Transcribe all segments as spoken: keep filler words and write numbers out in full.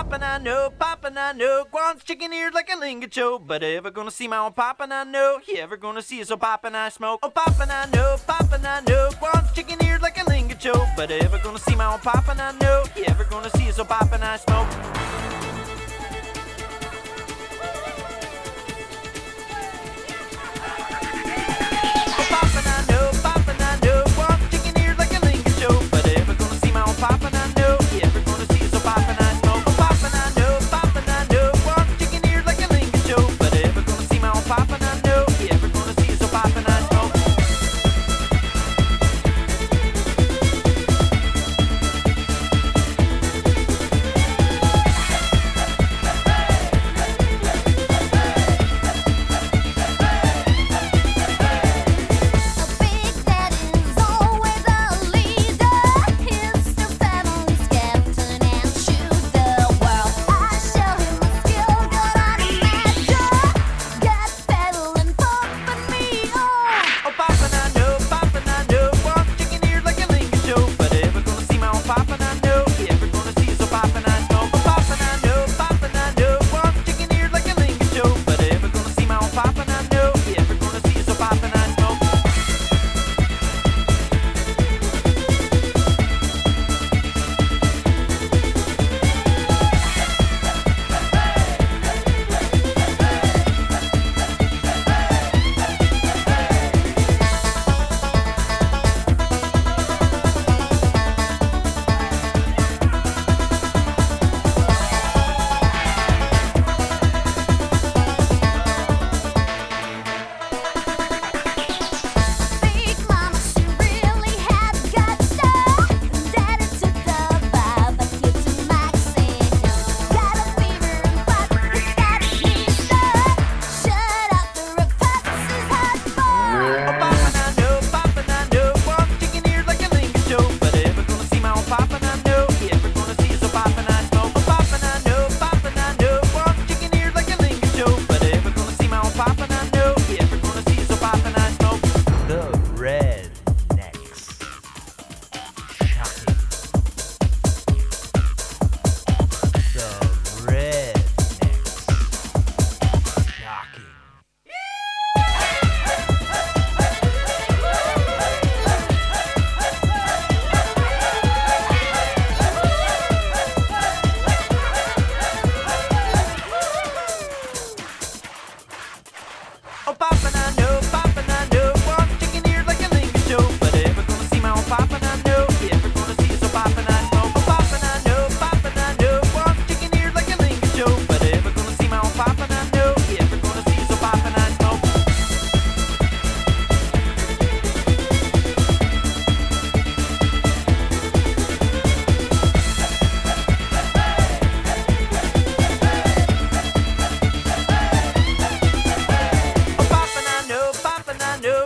poppin', I know, poppin', I know. Guan's chicken ears like a lingacho. But ever gonna see my own poppin', I know. You ever gonna see it, so poppin', I smoke. Oh, poppin', I know, poppin', I know. Guan's chicken ears like a lingacho. But ever gonna see my own poppin', I know. You ever gonna see it, so poppin', I smoke. Poppin', I know, you ever gonna see it, so poppin', I smoke. Oh, poppin', I know, poppin', I know. One chicken ears like a lingacho. But ever gonna see my own poppin', I know. You ever gonna see it, so poppin', I smoke.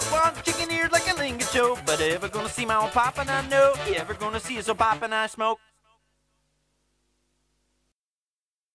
But ever gonna see my own poppin', I know. You ever gonna see it, so poppin', I smoke.